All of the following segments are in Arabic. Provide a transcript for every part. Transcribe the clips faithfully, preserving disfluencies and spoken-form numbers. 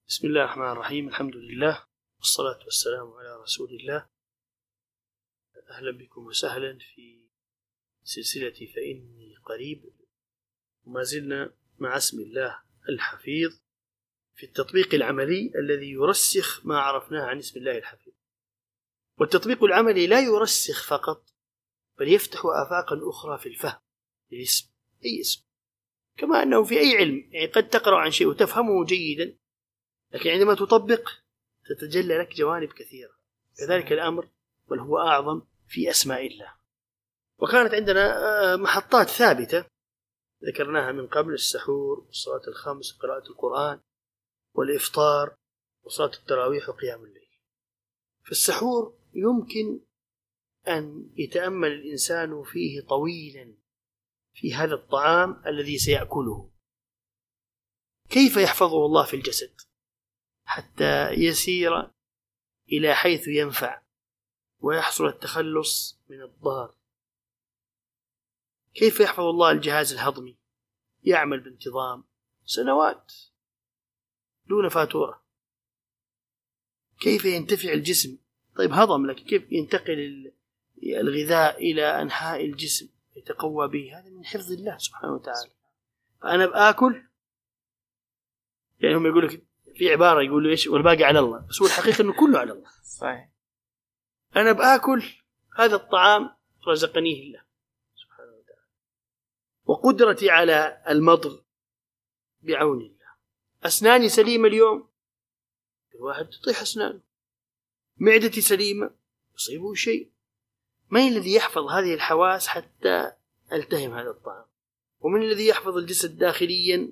بسم الله الرحمن الرحيم. الحمد لله والصلاة والسلام على رسول الله. أهلا بكم وسهلا في سلسلة فإني قريب، وما زلنا مع اسم الله الحفيظ في التطبيق العملي الذي يرسخ ما عرفناه عن اسم الله الحفيظ. والتطبيق العملي لا يرسخ فقط، بل يفتح آفاقا أخرى في الفهم للاسم، أي اسم، كما أنه في أي علم. يعني قد تقرأ عن شيء وتفهمه جيدا، لكن عندما تطبق تتجلى لك جوانب كثيرة. كذلك الأمر، بل هو أعظم في أسماء الله. وكانت عندنا محطات ثابتة ذكرناها من قبل: السحور، والصلاة الخمس، وقراءة القرآن، والإفطار، وصلاة التراويح، وقيام الليل. فالسحور يمكن أن يتأمل الإنسان فيه طويلا في هذا الطعام الذي سيأكله، كيف يحفظه الله في الجسد حتى يسير إلى حيث ينفع ويحصل التخلص من الضار، كيف يحفظ الله الجهاز الهضمي يعمل بانتظام سنوات دون فاتورة، كيف ينتفع الجسم. طيب هضم، لكن كيف ينتقل الغذاء إلى أنحاء الجسم يتقوى به؟ هذا من حفظ الله سبحانه وتعالى. فأنا بآكل، يعني هم يقول لك في عبارة يقولوا إيش والباقي على الله، بس هو الحقيقة إنه كله على الله. صحيح. أنا بآكل هذا الطعام رزقنيه الله سبحانه وتعالى، وقدرتي على المضغ بعون الله. أسناني سليمة اليوم، الواحد تطيح أسنانه. معدتي سليمة، يصيبه شيء. من الذي يحفظ هذه الحواس حتى ألتهم هذا الطعام؟ ومن الذي يحفظ الجسد داخليا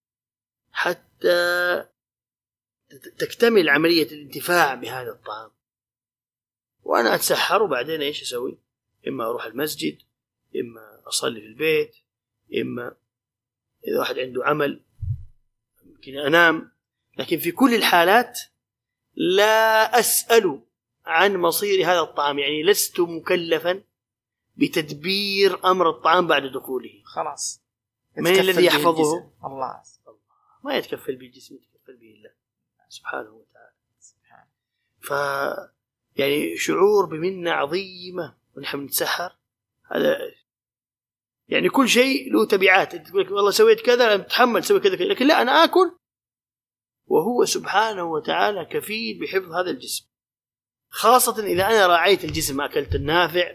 حتى تكتمل عملية الانتفاع بهذا الطعام؟ وأنا أتسحر وبعدين إيش أسوي؟ إما أروح المسجد، إما أصلي في البيت، إما إذا واحد عنده عمل يمكن أنام. لكن في كل الحالات لا أسأل عن مصير هذا الطعام، يعني لست مكلفا بتدبير أمر الطعام بعد دخوله. خلاص. من الذي يحفظه؟ الله. ما يتكفل بالجسم، يتكفل به الله سبحانه وتعالى. ف يعني شعور بمنة عظيمة ونحن نتسحر، هذا يعني كل شيء له تبعات. تقول لك والله سويت كذا، تتحمل سوي كذا كذا، لكن لا، أنا آكل وهو سبحانه وتعالى كفيل بحفظ هذا الجسم، خاصة إذا أنا راعيت الجسم، أكلت النافع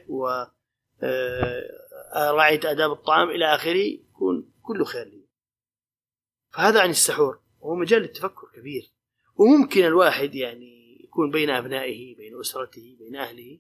وراعيت آداب الطعام إلى آخره، يكون كله خير لي. فهذا عن السحور، وهو مجال للتفكر كبير. وممكن الواحد يعني يكون بين أبنائه، بين أسرته، بين أهله،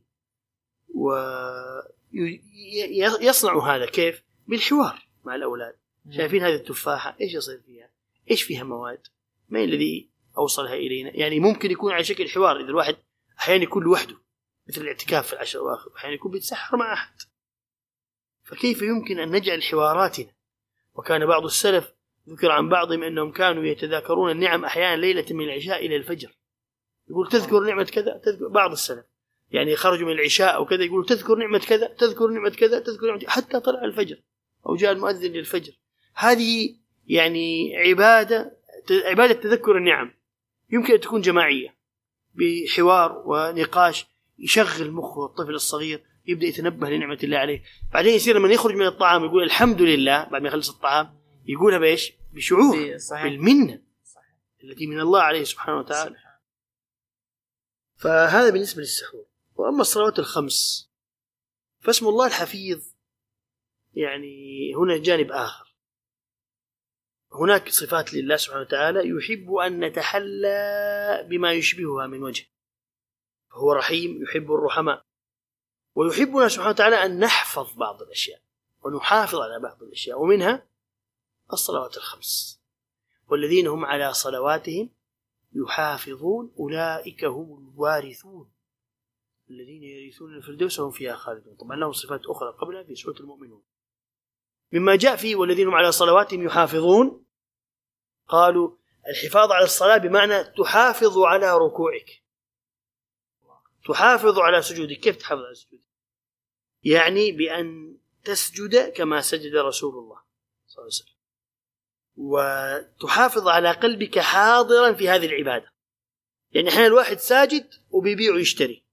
ويصنع هذا كيف؟ بالحوار مع الأولاد. شايفين هذه التفاحة إيش يصير فيها؟ إيش فيها مواد؟ ما الذي أوصلها إلينا؟ يعني ممكن يكون على شكل حوار. إذا الواحد أحيانا يكون لوحده مثل الاعتكاف في العشر الأواخر، أحيانا يكون بيتسحر مع أحد، فكيف يمكن أن نجعل حواراتنا؟ وكان بعض السلف ذكر عن بعضهم أنهم كانوا يتذاكرون النعم أحيانا ليلة من العشاء إلى الفجر. يقول تذكر نعمة كذا، تذكر. بعض السلف يعني خرجوا من العشاء أو كذا يقولوا تذكر نعمة كذا، تذكر نعمة كذا، تذكر نعمة، حتى طلع الفجر أو جاء المؤذن للفجر. هذه يعني عبادة عبادة تذكر النعم. يمكن أن تكون جماعية بحوار ونقاش، يشغل مخه الطفل الصغير، يبدأ يتنبه لنعمة الله عليه. بعدين يصير لما يخرج من الطعام يقول الحمد لله، بعد ما يخلص الطعام يقولها بإيش؟ بشعور بالمنة التي من الله عليه سبحانه وتعالى. فهذا بالنسبة للسحور. وأما الصلوات الخمس فاسم الله الحفيظ يعني هنا جانب آخر. هناك صفات لله سبحانه وتعالى يحب أن نتحلى بما يشبهها من وجه، فهو رحيم يحب الرحماء، ويحبنا سبحانه وتعالى أن نحفظ بعض الأشياء ونحافظ على بعض الأشياء، ومنها الصلوات الخمس. والذين هم على صلواتهم يحافظون أولئك هم الوارثون الذين يرثون الفردوس وهم فيها خالدون. طبعا لهم صفات أخرى قبلها في سورة المؤمنون. مما جاء فيه والذين هم على صلواتهم يحافظون، قالوا الحفاظ على الصلاة بمعنى تحافظ على ركوعك، تحافظ على سجودك. كيف تحافظ على سجودك؟ يعني بأن تسجد كما سجد رسول الله صلى الله عليه وسلم، وتحافظ على قلبك حاضرا في هذه العبادة. يعني أحيانا الواحد ساجد وبيبيع ويشتري،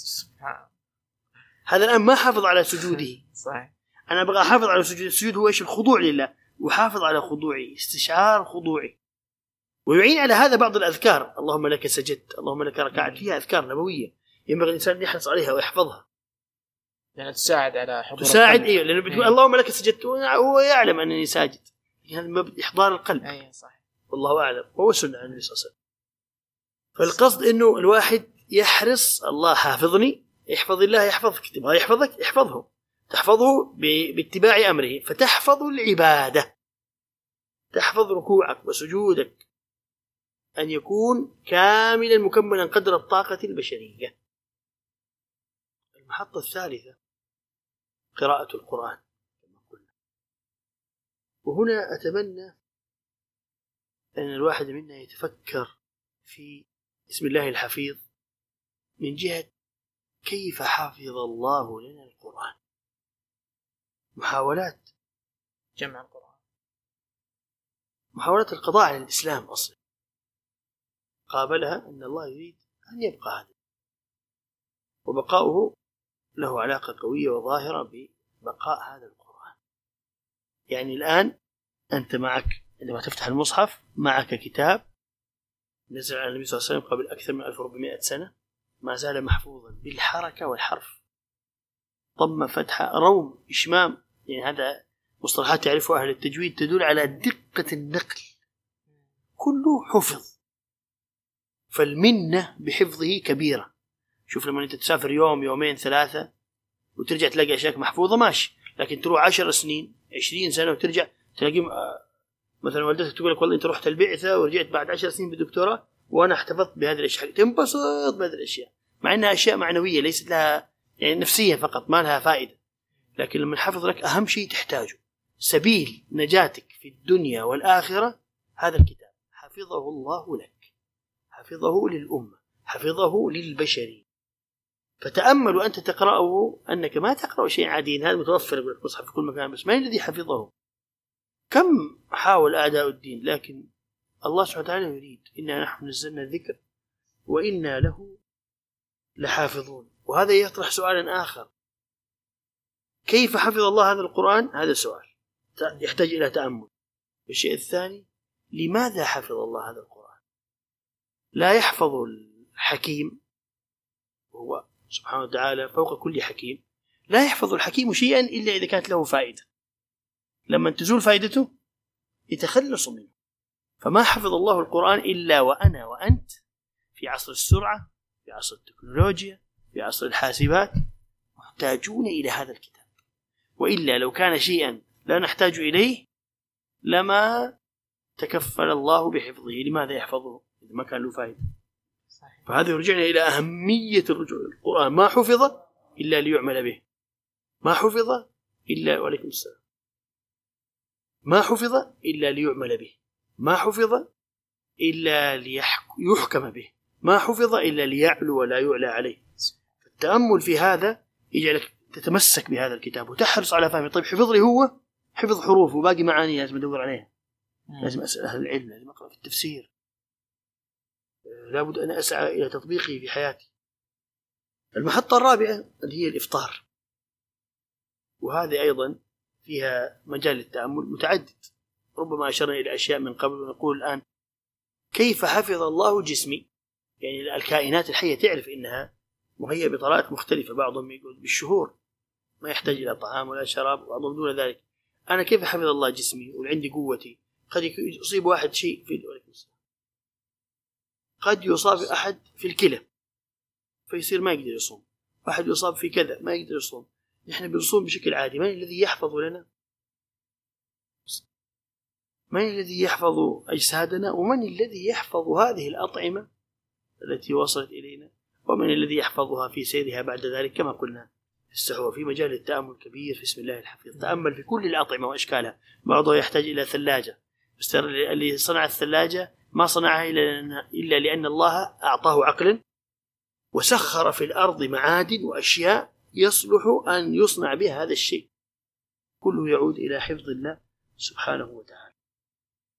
هذا الآن ما حافظ على سجوده. صحيح. أنا أبغى أحافظ على سجود. السجود هو إيش؟ الخضوع لله، وحافظ على خضوعي، استشعار خضوعي. ويعين على هذا بعض الأذكار، اللهم لك سجدت، اللهم لك ركعت، فيها أذكار نبوية ينبغي الإنسان يحرص عليها ويحفظها، يعني تساعد على حضور تساعد. القلب. إيه، لأنه بتقول اللهم لك سجدت هو يعلم أنني ساجد، هذا مبدأ إحضار القلب. أيه صحيح. والله أعلم، هو سنة عن النبي صلى الله عليه وسلم. فالقصد إنه الواحد يحرص، الله حافظني، يحفظ الله يحفظك، تبغى يحفظك يحفظه، تحفظه باتباع أمره، فتحفظ العبادة، تحفظ ركوعك وسجودك أن يكون كاملا مكملا قدر الطاقة البشرية. المحطة الثالثة قراءة القرآن كما قلنا. وهنا أتمنى أن الواحد منا يتفكر في اسم الله الحفيظ من جهة كيف حفظ الله لنا القرآن. محاولات جمع القرآن، محاولات القضاء على الإسلام أصلا، قابلها أن الله يريد أن يبقى هذا، وبقاؤه له علاقة قوية وظاهرة ببقاء هذا القرآن. يعني الآن أنت معك، عندما تفتح المصحف معك كتاب نزل على النبي صلى الله عليه وسلم قبل أكثر من ألف وأربعمائة سنة، ما زال محفوظا بالحركة والحرف، ضم فتحة روم إشمام، يعني هذا مصطلحات تعرفها أهل التجويد تدل على دقة النقل، كله حفظ. فالمنة بحفظه كبيرة. شوف لما أنت تسافر يوم يومين ثلاثة وترجع تلاقي أشياء محفوظة ماشي، لكن تروح عشر سنين عشرين سنة وترجع تلاقي مثلا والدتك تقول لك والله أنت رحت البعثة ورجعت بعد عشر سنين بالدكتوراه وأنا احتفظت بهذه الأشياء، تنبسط بهذه الأشياء مع أنها أشياء معنوية ليست لها يعني نفسية فقط، ما لها فائدة. لكن لما نحفظ لك أهم شيء تحتاجه سبيل نجاتك في الدنيا والآخرة، هذا الكتاب حفظه الله لك، حفظه للأمة، حفظه للبشرية. فتأمل وأنت تقرأه أنك ما تقرأ شيء عادي، هذا متوفر بالمصحف في كل مكان، بس ما الذي حفظه؟ كم حاول أعداء الدين، لكن الله سبحانه وتعالى يريد إنا نحن نزلنا الذكر وإنا له لحافظون. وهذا يطرح سؤالا آخر، كيف حفظ الله هذا القرآن؟ هذا سؤال يحتاج إلى تأمل. الشيء الثاني، لماذا حفظ الله هذا القرآن؟ لا يحفظ الحكيم، وهو سبحانه وتعالى فوق كل حكيم، لا يحفظ الحكيم شيئا إلا إذا كانت له فائدة، لما تزول فائدته يتخلص منه. فما حفظ الله القرآن إلا وأنا وأنت في عصر السرعة، في عصر التكنولوجيا، في عصر الحاسبات، محتاجون إلى هذا الكتاب. وإلا لو كان شيئا لا نحتاج إليه لما تكفل الله بحفظه. لماذا يحفظه إذا ما كان له فائدة؟ فهذا يرجعنا إلى أهمية الرجوع للقرآن. ما حفظ إلا ليعمل به، ما حفظ إلا وعليكم السلام ما حفظ إلا ليعمل به، ما حفظ إلا ليحكم به، ما حفظ إلا ليعلو ولا يعلى عليه. التأمل في هذا يجعلك تتمسك بهذا الكتاب وتحرص على فهمه. طيب حفظ لي هو حفظ حروف وباقي معاني لازم أدور عليها، لازم أسأل أهل العلم، لازم أقرأ في التفسير، لابد أن أسعى إلى تطبيقه في حياتي. المحطة الرابعة اللي هي الإفطار، وهذه أيضا فيها مجال للتأمل متعدد. ربما أشرنا إلى أشياء من قبل، ونقول الآن كيف حفظ الله جسمي؟ يعني الكائنات الحية تعرف إنها مهيئة بطرائق مختلفة، بعضهم يقول بالشهور ما يحتاج إلى طعام ولا شراب، وبعضهم دون ذلك. أنا كيف حفظ الله جسمي وعندي قوتي؟ قد يصيب واحد شيء في قد يصاب أحد في الكلى فيصير ما يقدر يصوم، واحد يصاب في كذا ما يقدر يصوم. نحن بنصوم بشكل عادي، من الذي يحفظ لنا؟ من الذي يحفظ أجسادنا؟ ومن الذي يحفظ هذه الأطعمة التي وصلت إلينا؟ ومن الذي يحفظها في سيرها بعد ذلك؟ كما قلنا السحور في مجال التأمل كبير في اسم الله الحفيظ. تأمل في كل الأطعمة وأشكالها. بعضها يحتاج إلى ثلاجة، بس اللي صنع الثلاجة ما صنعها إلا لأن الله أعطاه عقلا وسخر في الأرض معادن وأشياء يصلح أن يصنع بها هذا الشيء. كله يعود إلى حفظ الله سبحانه وتعالى.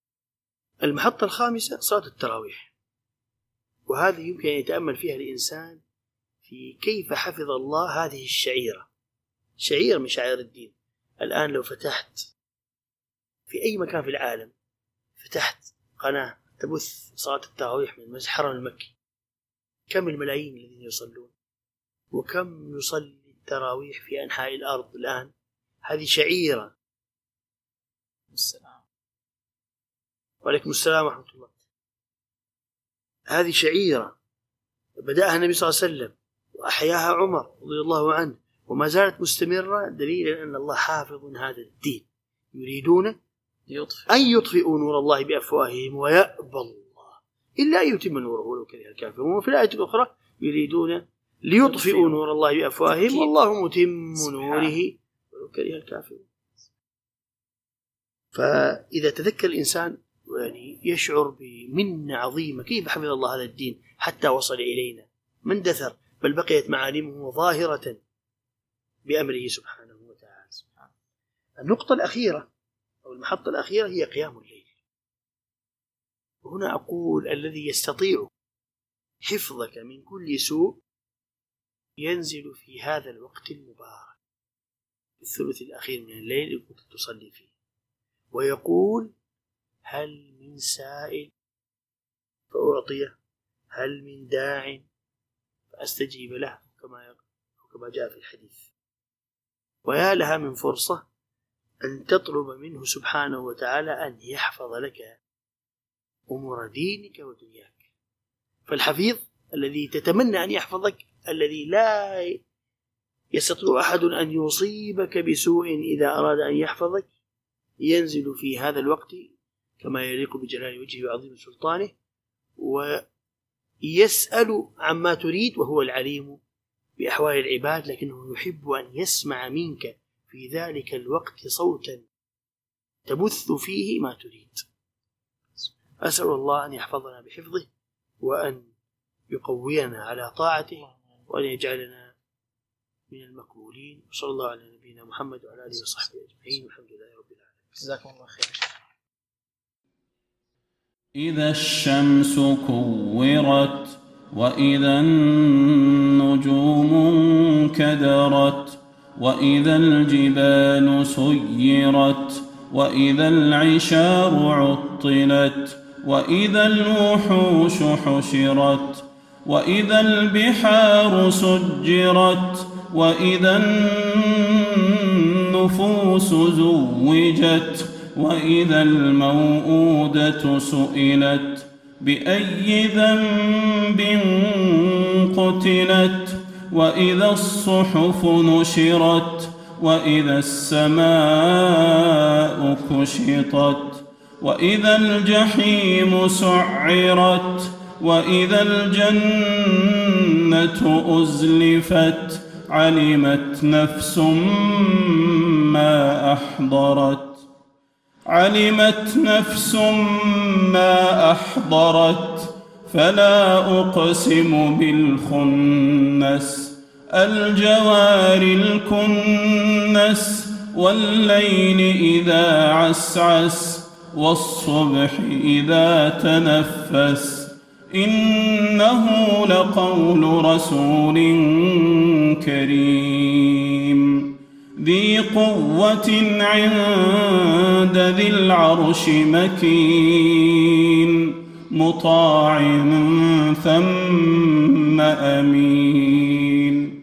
المحطة الخامسة صلاة التراويح، وهذه يمكن أن يتأمل فيها الإنسان في كيف حفظ الله هذه الشعيرة، شعيرة من شعائر الدين. الآن لو فتحت في أي مكان في العالم، فتحت قناة تبث صلاة التراويح من الحرم المكي، كم الملايين الذين يصلون، وكم يصلي التراويح في أنحاء الأرض الآن. هذه شعيرة. السلام. وعليكم السلام ورحمة الله. هذه شعيرة بدأها النبي صلى الله عليه وسلم وأحياها عمر رضي الله عنه، وما زالت مستمرة، دليل أن الله حافظ هذا الدين. يريدون أن يطفئوا نور الله بأفواههم ويأبى الله إلا أن يتم نوره ولو كره الكافرون. وفي الآية الأخرى يريدون ليطفئوا نور الله بأفواههم والله متم نوره ولو كره الكافرون. فإذا تذكر الإنسان يعني يشعر بمنة عظيمة، كيف حفظ الله هذا الدين حتى وصل إلينا، ما اندثر بل بقيت معالمه ظاهرة بأمره سبحانه وتعالى. النقطة الأخيرة أو المحطة الأخيرة هي قيام الليل. وهنا أقول الذي يستطيع حفظك من كل سوء ينزل في هذا الوقت المبارك الثلث الأخير من الليل اللي كنت تصلي فيه، ويقول هل من سائل فأعطيه، هل من داع فأستجيب له، كما كما جاء في الحديث. ويا لها من فرصة أن تطلب منه سبحانه وتعالى أن يحفظ لك أمور دينك ودنياك. فالحفيظ الذي تتمنى أن يحفظك، الذي لا يستطيع أحد أن يصيبك بسوء إذا أراد أن يحفظك، ينزل في هذا الوقت كما يليق بجلال وجهه وعظيم سلطانه، ويسأل عما تريد، وهو العليم بأحوال العباد، لكنه يحب أن يسمع منك في ذلك الوقت صوتا تبث فيه ما تريد. أسأل الله أن يحفظنا بحفظه، وأن يقوينا على طاعته، وأن يجعلنا من المقبولين. وصلى الله على نبينا محمد وعلى آله وصحبه أجمعين، والحمد لله رب العالمين. جزاكم الله خير. إذا الشمس كورت وإذا النجوم انكدرت وإذا الجبال سيرت وإذا العشار عطلت وإذا الوحوش حشرت وإذا البحار سجرت وإذا النفوس زوجت وإذا الموءودة سئلت بأي ذنب قتلت وإذا الصحف نشرت وإذا السماء كشطت وإذا الجحيم سعرت وإذا الجنة أزلفت علمت نفس ما أحضرت علمت نفس ما أحضرت فلا أقسم بالخنس الجوار الكنس والليل إذا عسعس والصبح إذا تنفس إنه لقول رسول كريم ذي قوة عند ذي العرش مكين مطاع ثم أمين.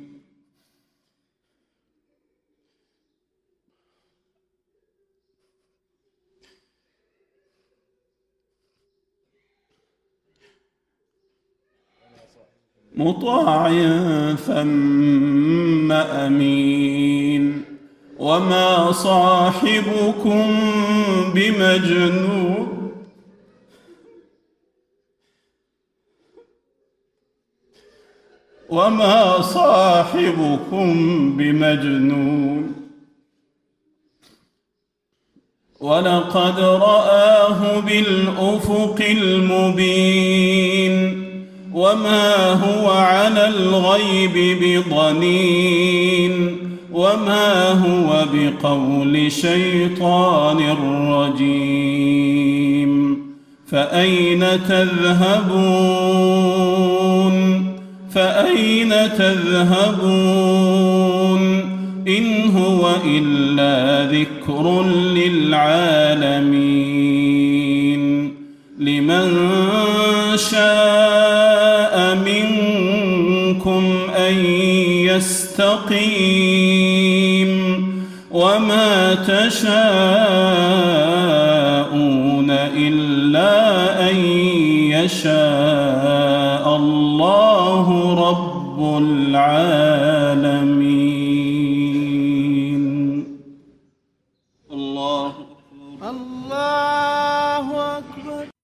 مطاع ثم أمين. وما صاحبكم بمجنون وما صاحبكم بمجنون ولقد رآه بالأفق المبين وما هو على الغيب بضنين وما هو بقول شيطان رجيم فأين تذهبون فأين تذهبون إن هو إلا ذكر للعالمين لمن شاء منكم أن يستقيم وما تشاءون إلا أن يشاء الله رب العالمين.